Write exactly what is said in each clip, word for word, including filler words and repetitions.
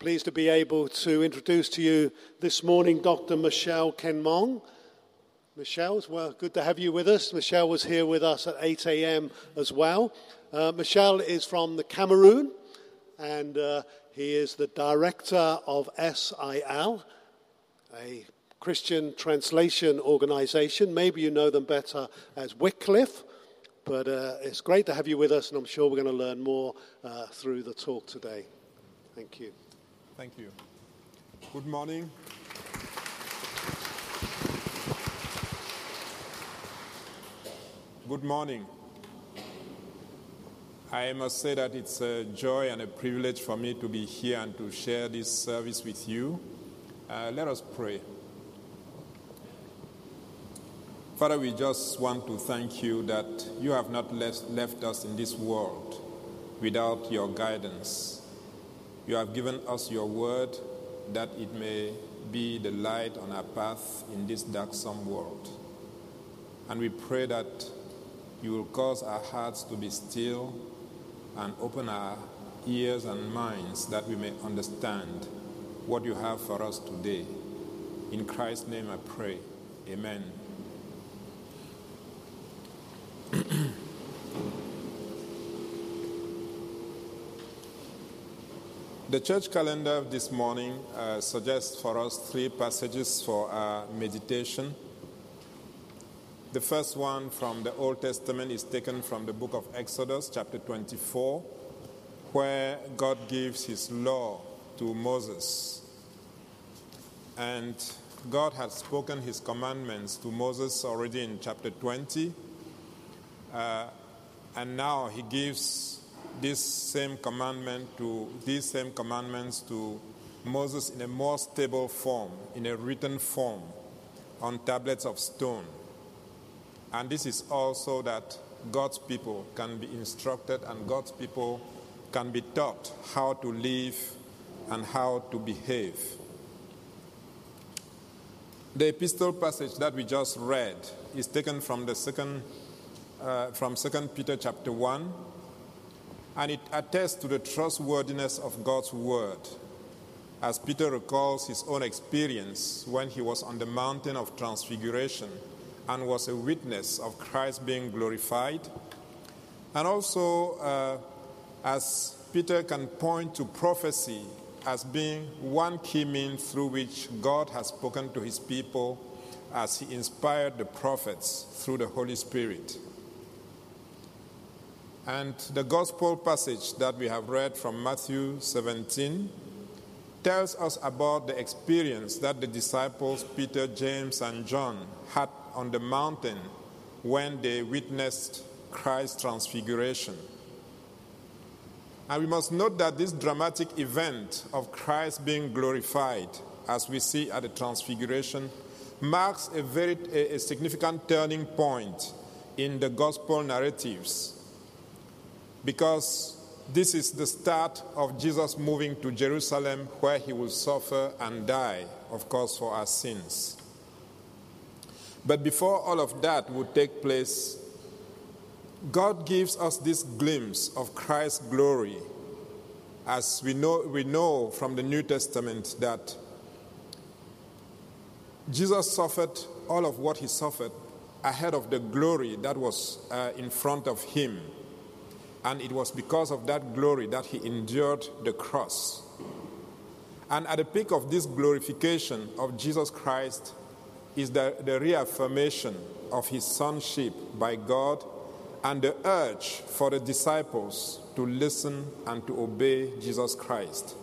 pleased to be able to introduce to you this morning Doctor Michelle Kenmong. Michelle, it's well, good to have you with us. Michelle was here with us at eight a.m. as well. Uh, Michelle is from the Cameroon, and uh, he is the director of S I L, a Christian translation organization. Maybe you know them better as Wycliffe, but uh, it's great to have you with us, and I'm sure we're going to learn more uh, through the talk today. Thank you. Thank you. Good morning. Good morning. I must say that it's a joy and a privilege for me to be here and to share this service with you. Uh, let us pray. Father, we just want to thank you that you have not left, left us in this world without your guidance. You have given us your word that it may be the light on our path in this darksome world. And we pray that you will cause our hearts to be still and open our ears and minds that we may understand what you have for us today. In Christ's name I pray. Amen. The church calendar this morning uh, suggests for us three passages for our meditation. The first one from the Old Testament is taken from the book of Exodus, chapter twenty-four, where God gives his law to Moses. And God had spoken his commandments to Moses already in chapter twenty, uh, and now he gives this same commandment to these same commandments to Moses in a more stable form, in a written form, on tablets of stone. And this is also that God's people can be instructed and God's people can be taught how to live and how to behave. The epistle passage that we just read is taken from the second, uh, from Second Peter chapter one, and it attests to the trustworthiness of God's word, as Peter recalls his own experience when he was on the mountain of transfiguration and was a witness of Christ being glorified. And also, uh, as Peter can point to prophecy as being one key means through which God has spoken to his people as he inspired the prophets through the Holy Spirit. And the gospel passage that we have read from Matthew seventeen tells us about the experience that the disciples Peter, James, and John had on the mountain when they witnessed Christ's transfiguration. And we must note that this dramatic event of Christ being glorified, as we see at the transfiguration, marks a very a, a significant turning point in the gospel narratives, because this is the start of Jesus moving to Jerusalem, where he will suffer and die, of course, for our sins. But before all of that would take place, God gives us this glimpse of Christ's glory. As we know, we know from the New Testament that Jesus suffered all of what he suffered ahead of the glory that was uh, in front of him. And it was because of that glory that he endured the cross. And at the peak of this glorification of Jesus Christ is the, the reaffirmation of his sonship by God and the urge for the disciples to listen and to obey Jesus Christ.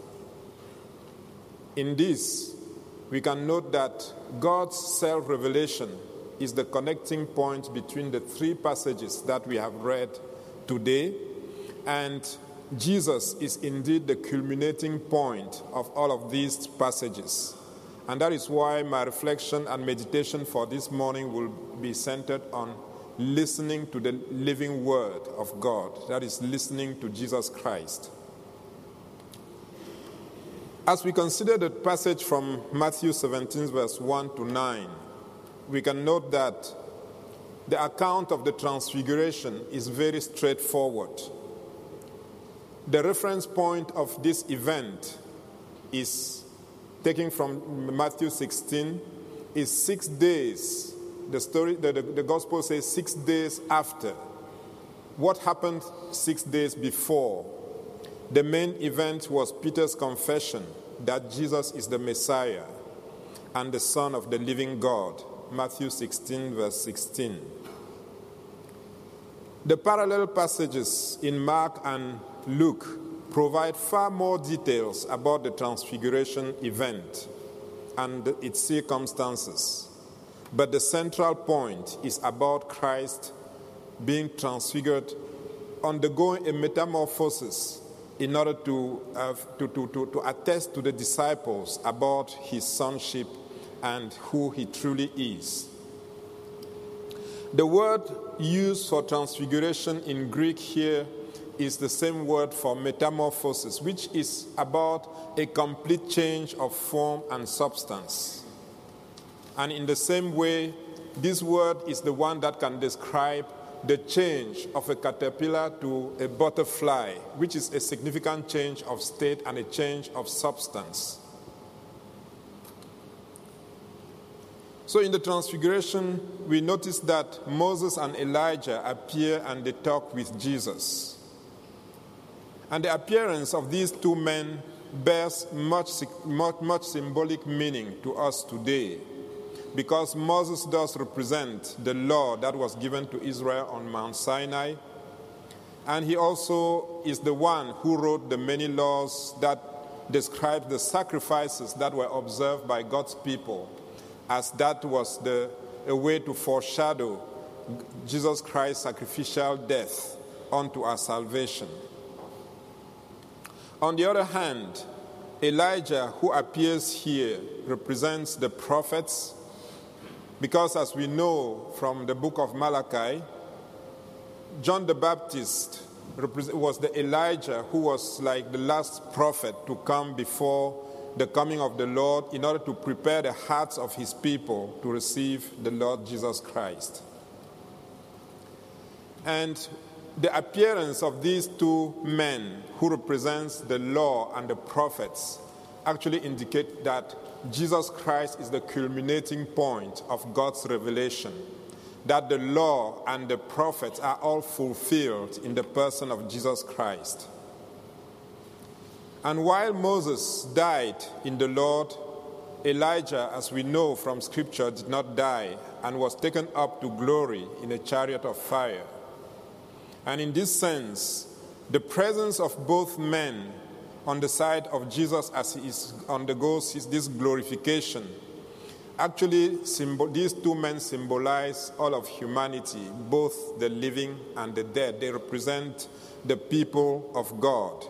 In this, we can note that God's self-revelation is the connecting point between the three passages that we have read today, and Jesus is indeed the culminating point of all of these passages. And that is why my reflection and meditation for this morning will be centered on listening to the living word of God, that is, listening to Jesus Christ. As we consider the passage from Matthew seventeen, verse one to nine, we can note that the account of the transfiguration is very straightforward. The reference point of this event is taken from Matthew sixteen, is six days. The story, the, the, the gospel says six days after. What happened six days before? The main event was Peter's confession that Jesus is the Messiah and the Son of the living God. Matthew sixteen, verse sixteen. The parallel passages in Mark and Luke provide far more details about the transfiguration event and its circumstances. But the central point is about Christ being transfigured, undergoing a metamorphosis in order to, uh, to, to, to, to attest to the disciples about his sonship and who he truly is. The word used for transfiguration in Greek here is the same word for metamorphosis, which is about a complete change of form and substance. And in the same way, this word is the one that can describe the change of a caterpillar to a butterfly, which is a significant change of state and a change of substance. So in the transfiguration, we notice that Moses and Elijah appear and they talk with Jesus. And the appearance of these two men bears much, much, much symbolic meaning to us today, because Moses does represent the law that was given to Israel on Mount Sinai, and he also is the one who wrote the many laws that describe the sacrifices that were observed by God's people, as that was the, a way to foreshadow Jesus Christ's sacrificial death unto our salvation. On the other hand, Elijah, who appears here, represents the prophets, because as we know from the book of Malachi, John the Baptist was the Elijah who was like the last prophet to come before the coming of the Lord in order to prepare the hearts of his people to receive the Lord Jesus Christ. And the appearance of these two men who represents the law and the prophets actually indicate that Jesus Christ is the culminating point of God's revelation, that the law and the prophets are all fulfilled in the person of Jesus Christ. And while Moses died in the Lord, Elijah, as we know from Scripture, did not die and was taken up to glory in a chariot of fire. And in this sense, the presence of both men on the side of Jesus as he is undergoes his, this glorification, actually symbol, these two men symbolize all of humanity, both the living and the dead. They represent the people of God.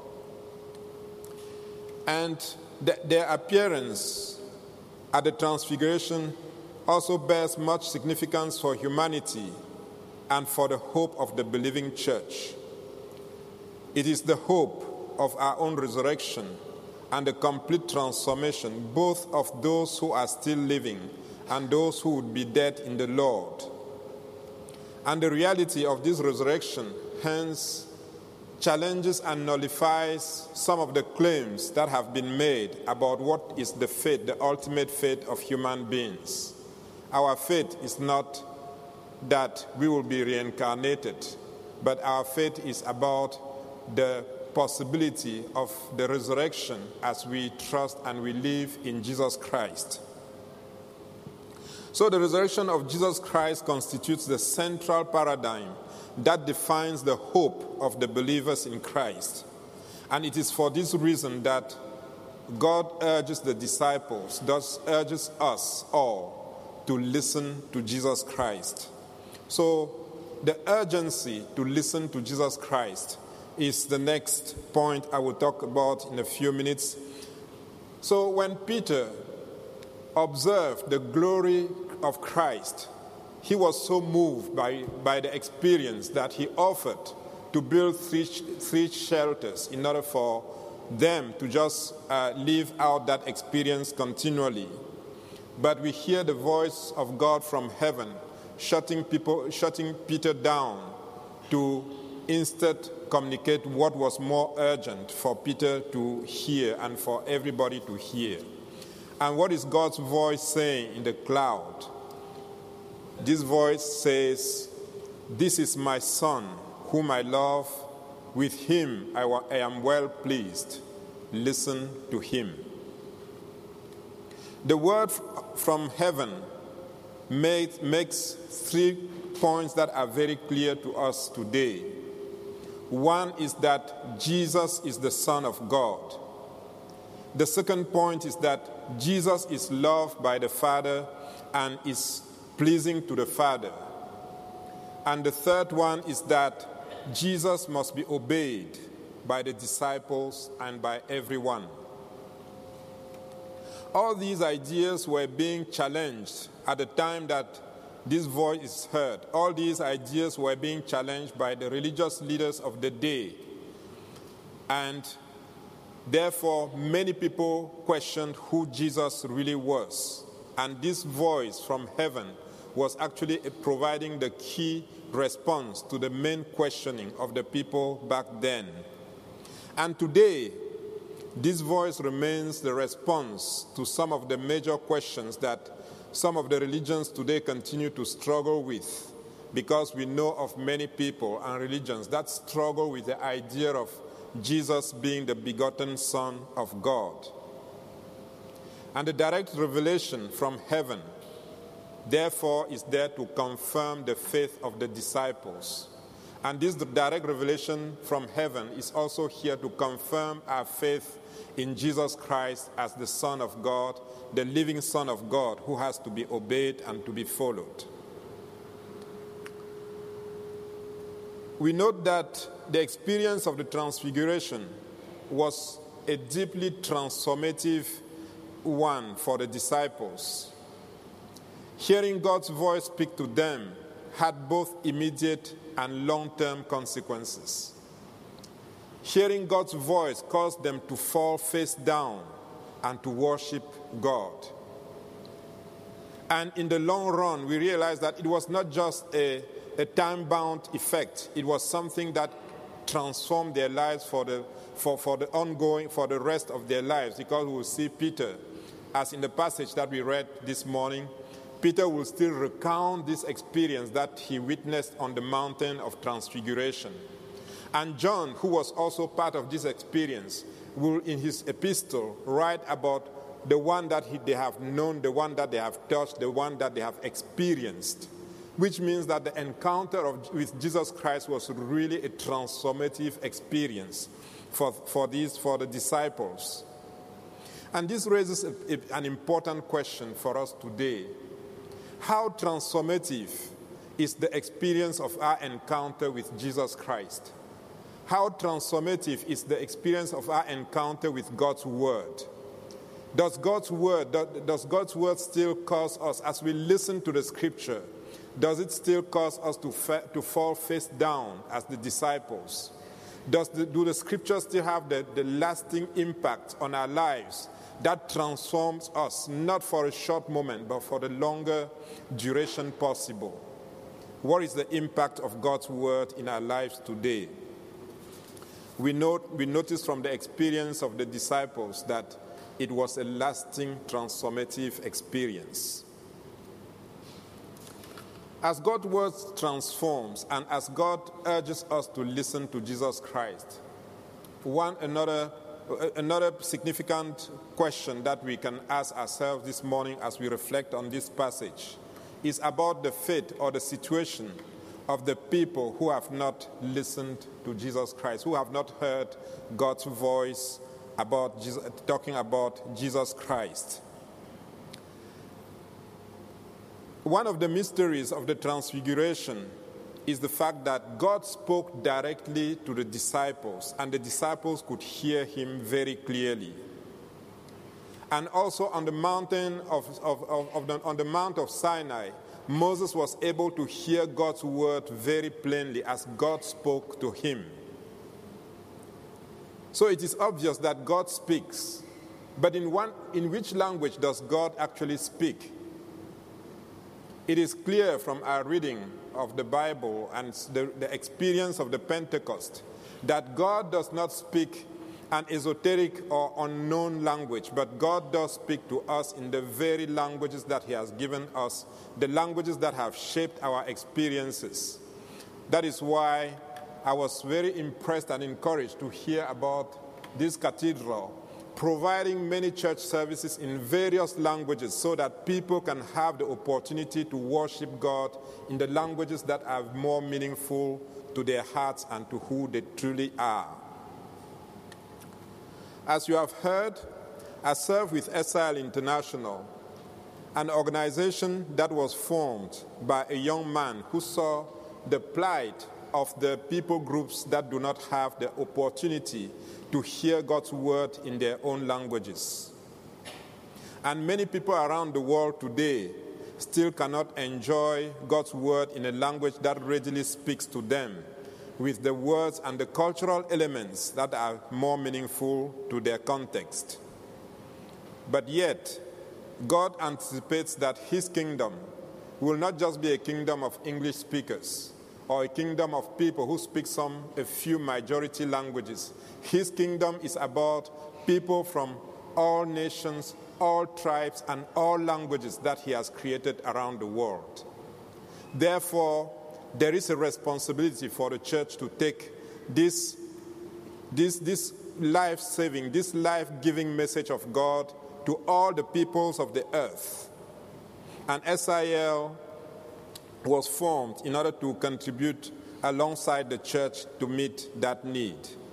And th- their appearance at the Transfiguration also bears much significance for humanity and for the hope of the believing church. It is the hope of our own resurrection and the complete transformation, both of those who are still living and those who would be dead in the Lord. And the reality of this resurrection, hence, challenges and nullifies some of the claims that have been made about what is the fate, the ultimate fate of human beings. Our fate is not that we will be reincarnated, but our fate is about the possibility of the resurrection as we trust and we live in Jesus Christ. So the resurrection of Jesus Christ constitutes the central paradigm that defines the hope of the believers in Christ. And it is for this reason that God urges the disciples, thus urges us all to listen to Jesus Christ. So the urgency to listen to Jesus Christ is the next point I will talk about in a few minutes. So when Peter observed the glory of Christ, he was so moved by, by the experience that he offered to build three, three shelters in order for them to just uh, live out that experience continually. But we hear the voice of God from heaven shutting people, shutting Peter down to instead communicate what was more urgent for Peter to hear and for everybody to hear. And what is God's voice saying in the cloud? This voice says, "This is my son, whom I love. With him I, wa- I am well pleased. Listen to him." The word f- from heaven made, makes three points that are very clear to us today. One is that Jesus is the Son of God. The second point is that Jesus is loved by the Father and is pleasing to the Father. And the third one is that Jesus must be obeyed by the disciples and by everyone. All these ideas were being challenged at the time that this voice is heard. All these ideas were being challenged by the religious leaders of the day. And therefore, many people questioned who Jesus really was. And this voice from heaven was actually providing the key response to the main questioning of the people back then. And today, this voice remains the response to some of the major questions that some of the religions today continue to struggle with, because we know of many people and religions that struggle with the idea of Jesus being the begotten Son of God. And the direct revelation from heaven, therefore, is there to confirm the faith of the disciples. And this direct revelation from heaven is also here to confirm our faith in Jesus Christ as the Son of God, the living Son of God, who has to be obeyed and to be followed. We note that the experience of the Transfiguration was a deeply transformative one for the disciples. Hearing God's voice speak to them had both immediate and long-term consequences. Hearing God's voice caused them to fall face down and to worship God. And in the long run, we realized that it was not just a, a time-bound effect. It was something that transformed their lives for the, for, for the ongoing, for the rest of their lives. Because we will see Peter, as in the passage that we read this morning, Peter will still recount this experience that he witnessed on the mountain of Transfiguration. And John, who was also part of this experience, will in his epistle write about the one that he, they have known, the one that they have touched, the one that they have experienced, which means that the encounter of, with Jesus Christ was really a transformative experience for, for, these, for the disciples. And this raises a, a, an important question for us today. How transformative is the experience of our encounter with Jesus Christ? How transformative is the experience of our encounter with God's Word? Does God's Word, does God's Word still cause us, as we listen to the Scripture, does it still cause us to, fa- to fall face down as the disciples? Does the, do the Scriptures still have the, the lasting impact on our lives that transforms us, not for a short moment, but for the longer duration possible? What is the impact of God's Word in our lives today? We, note, we notice from the experience of the disciples that it was a lasting, transformative experience. As God's Word transforms and as God urges us to listen to Jesus Christ, one another, another significant question that we can ask ourselves this morning as we reflect on this passage is about the fate or the situation of the people who have not listened to Jesus Christ, who have not heard God's voice about Jesus, talking about Jesus Christ. One of the mysteries of the Transfiguration is the fact that God spoke directly to the disciples, and the disciples could hear him very clearly. And also on the mountain of, of, of, of the, on the Mount of Sinai, Moses was able to hear God's word very plainly as God spoke to him. So it is obvious that God speaks. But in, one, in which language does God actually speak? It is clear from our reading of the Bible and the, the experience of the Pentecost that God does not speak an esoteric or unknown language, but God does speak to us in the very languages that he has given us, the languages that have shaped our experiences. That is why I was very impressed and encouraged to hear about this cathedral providing many church services in various languages so that people can have the opportunity to worship God in the languages that are more meaningful to their hearts and to who they truly are. As you have heard, I serve with S I L International, an organization that was formed by a young man who saw the plight of the people groups that do not have the opportunity to hear God's word in their own languages. And many people around the world today still cannot enjoy God's word in a language that readily speaks to them, with the words and the cultural elements that are more meaningful to their context. But yet, God anticipates that his kingdom will not just be a kingdom of English speakers or a kingdom of people who speak some, a few majority languages. His kingdom is about people from all nations, all tribes, and all languages that he has created around the world. Therefore, there is a responsibility for the church to take this, this, this life-saving, this life-giving message of God to all the peoples of the earth. And S I L was formed in order to contribute alongside the church to meet that need.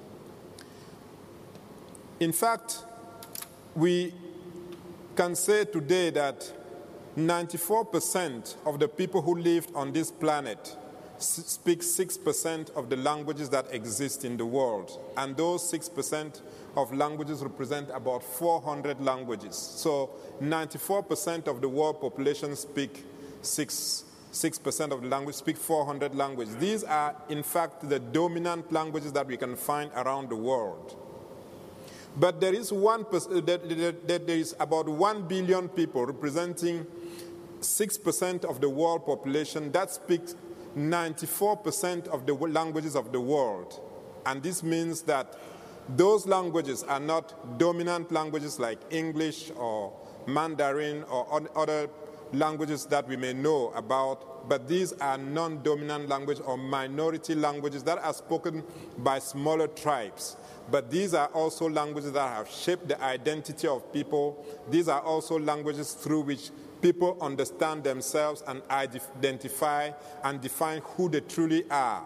In fact, we can say today that ninety-four percent of the people who lived on this planet speak six percent of the languages that exist in the world. And those six percent of languages represent about four hundred languages. So ninety-four percent of the world population speak six, six percent of the language speak four hundred languages. These are, in fact, the dominant languages that we can find around the world. But there is one, there is about one billion people representing six percent of the world population that speak ninety-four percent of the languages of the world. And this means that those languages are not dominant languages like English or Mandarin or other languages that we may know about, but these are non-dominant languages or minority languages that are spoken by smaller tribes. But these are also languages that have shaped the identity of people. These are also languages through which people understand themselves and identify and define who they truly are.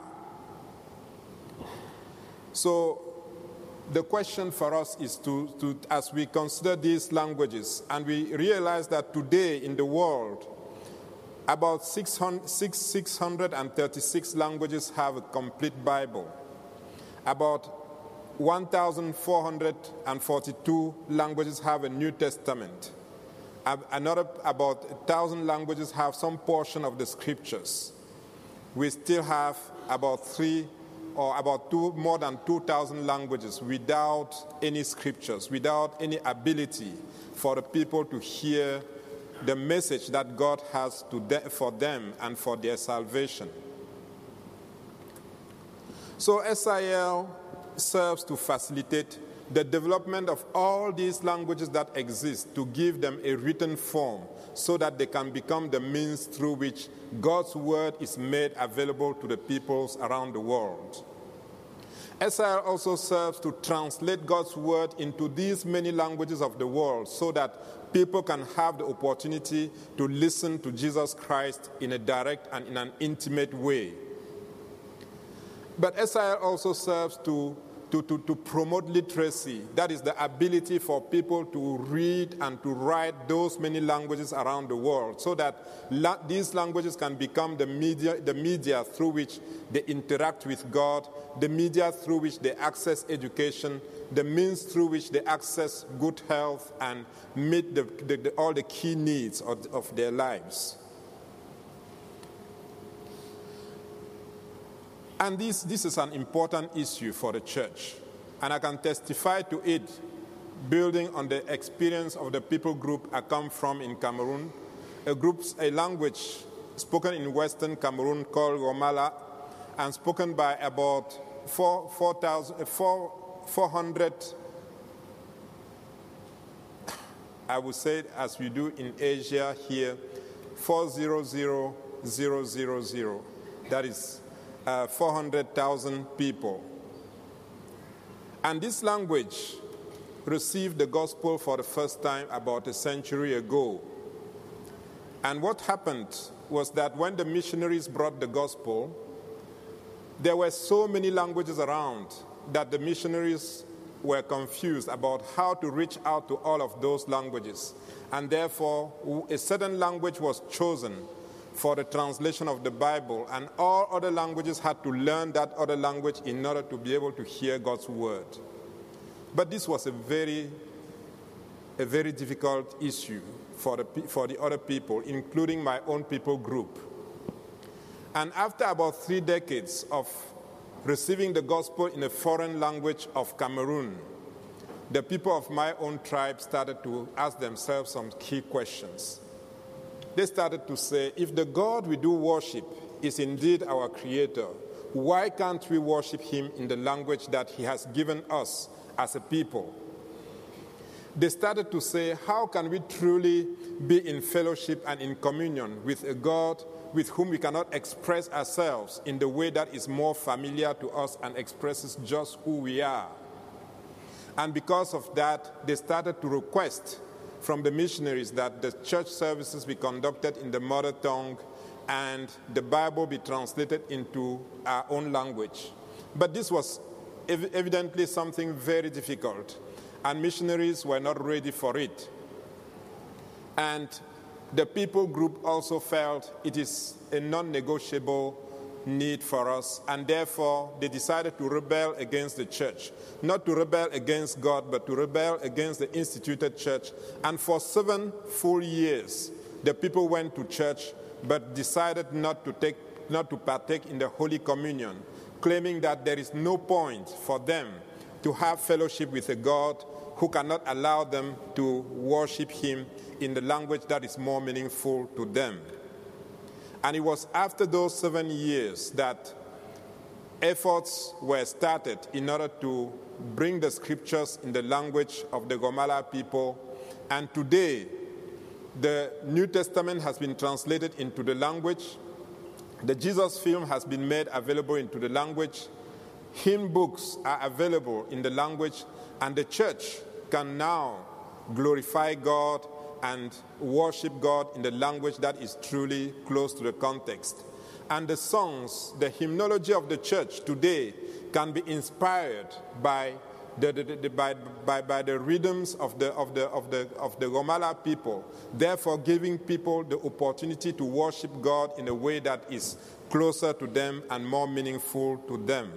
So the question for us is to, to, as we consider these languages, and we realize that today in the world, about six hundred thirty-six languages have a complete Bible. About one thousand four hundred forty-two languages have a New Testament. Another, about one thousand languages have some portion of the scriptures. We still have about three or about two, more than two thousand languages without any scriptures, without any ability for the people to hear the message that God has to de- for them and for their salvation. So S I L serves to facilitate the development of all these languages that exist, to give them a written form so that they can become the means through which God's word is made available to the peoples around the world. S I L also serves to translate God's word into these many languages of the world so that people can have the opportunity to listen to Jesus Christ in a direct and in an intimate way. But S I L also serves to To, to, to promote literacy. That is the ability for people to read and to write those many languages around the world so that la- these languages can become the media, the media through which they interact with God, the media through which they access education, the means through which they access good health and meet the, the, the, all the key needs of, of their lives. And this, this is an important issue for the church. And I can testify to it, building on the experience of the people group I come from in Cameroon, a group, a language spoken in Western Cameroon called Romala, and spoken by about four, four, thousand, four, four hundred, I would say, as we do in Asia here, four hundred thousand. That is uh, four hundred thousand people. And this language received the gospel for the first time about a century ago. And what happened was that when the missionaries brought the gospel, there were so many languages around that the missionaries were confused about how to reach out to all of those languages. And therefore, a certain language was chosen for the translation of the Bible, and all other languages had to learn that other language in order to be able to hear God's word. But this was a very, a very difficult issue for the, for the other people, including my own people group. And after about three decades of receiving the gospel in a foreign language of Cameroon, the people of my own tribe started to ask themselves some key questions. They started to say, if the God we do worship is indeed our creator, why can't we worship him in the language that he has given us as a people? They started to say, how can we truly be in fellowship and in communion with a God with whom we cannot express ourselves in the way that is more familiar to us and expresses just who we are? And because of that, they started to request from the missionaries that the church services be conducted in the mother tongue and the Bible be translated into our own language. But this was ev- evidently something very difficult, and missionaries were not ready for it. And the people group also felt it is a non-negotiable need for us, and therefore they decided to rebel against the church. Not to rebel against God, but to rebel against the instituted church. And for seven full years, the people went to church, but decided not to take, not to partake in the Holy Communion, claiming that there is no point for them to have fellowship with a God who cannot allow them to worship him in the language that is more meaningful to them. And it was after those seven years that efforts were started in order to bring the scriptures in the language of the Gomala people. And today, the New Testament has been translated into the language. The Jesus film has been made available into the language. Hymn books are available in the language. And the church can now glorify God and worship God in the language that is truly close to the context. And the songs, the hymnology of the church today can be inspired by the, the, the, by, by, by the rhythms of the, of, the, of, the, of the Gomala people, therefore giving people the opportunity to worship God in a way that is closer to them and more meaningful to them.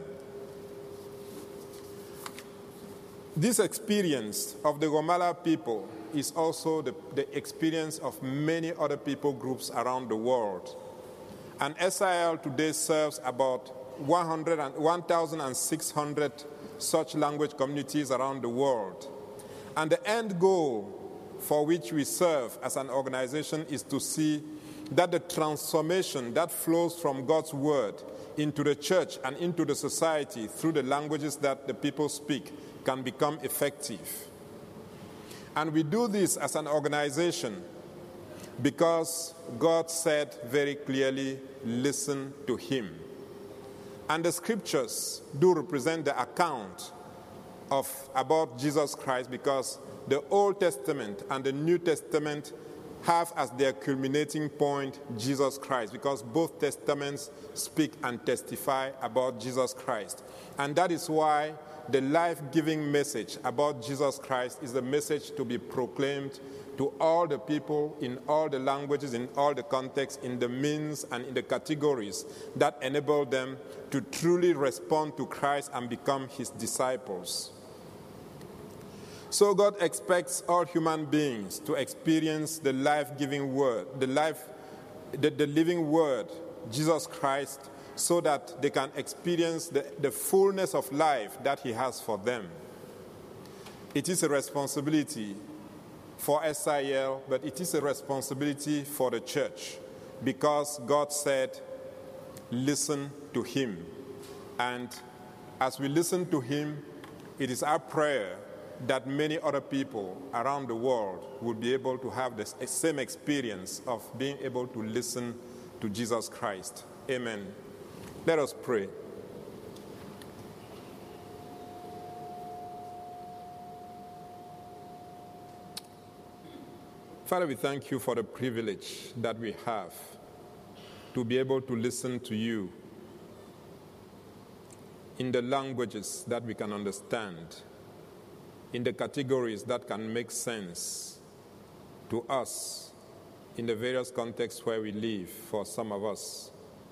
This experience of the Gomala people is also the, the experience of many other people groups around the world. And S I L today serves about one thousand six hundred such language communities around the world. And the end goal for which we serve as an organization is to see that the transformation that flows from God's word into the church and into the society through the languages that the people speak can become effective. And we do this as an organization because God said very clearly, listen to him. And the scriptures do represent the account of about Jesus Christ, because the Old Testament and the New Testament have as their culminating point Jesus Christ, because both testaments speak and testify about Jesus Christ. And that is why the life-giving message about Jesus Christ is the message to be proclaimed to all the people in all the languages, in all the contexts, in the means and in the categories that enable them to truly respond to Christ and become his disciples. So God expects all human beings to experience the life-giving word, the life, the, the living word, Jesus Christ, so that they can experience the, the fullness of life that he has for them. It is a responsibility for S I L, but it is a responsibility for the church, because God said, listen to him. And As we listen to him, it is our prayer that many other people around the world will be able to have the same experience of being able to listen to Jesus Christ. Amen. Let us pray. Father, we thank you for the privilege that we have to be able to listen to you in the languages that we can understand, in the categories that can make sense to us in the various contexts where we live for some of us.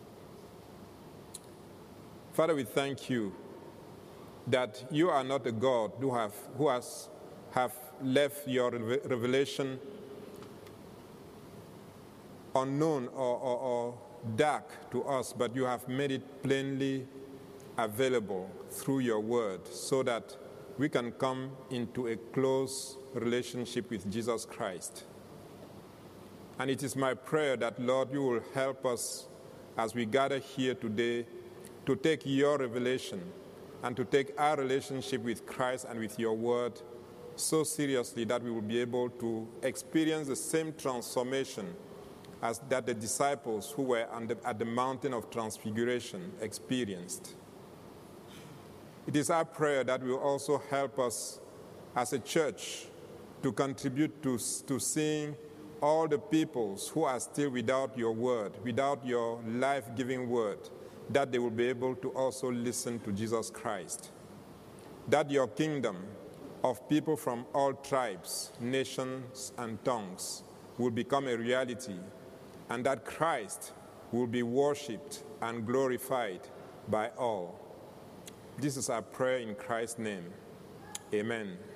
Father, we thank you that you are not a God who have who has have left your revelation unknown or, or, or dark to us, but you have made it plainly available through your word so that we can come into a close relationship with Jesus Christ. And it is my prayer that, Lord, you will help us as we gather here today to take your revelation and to take our relationship with Christ and with your word so seriously that we will be able to experience the same transformation as that the disciples who were on the, at the mountain of transfiguration experienced. It is our prayer that will also help us as a church to contribute to, to seeing all the peoples who are still without your word, without your life-giving word, that they will be able to also listen to Jesus Christ. That your kingdom of people from all tribes, nations, and tongues will become a reality, and that Christ will be worshipped and glorified by all. This is our prayer in Christ's name. Amen.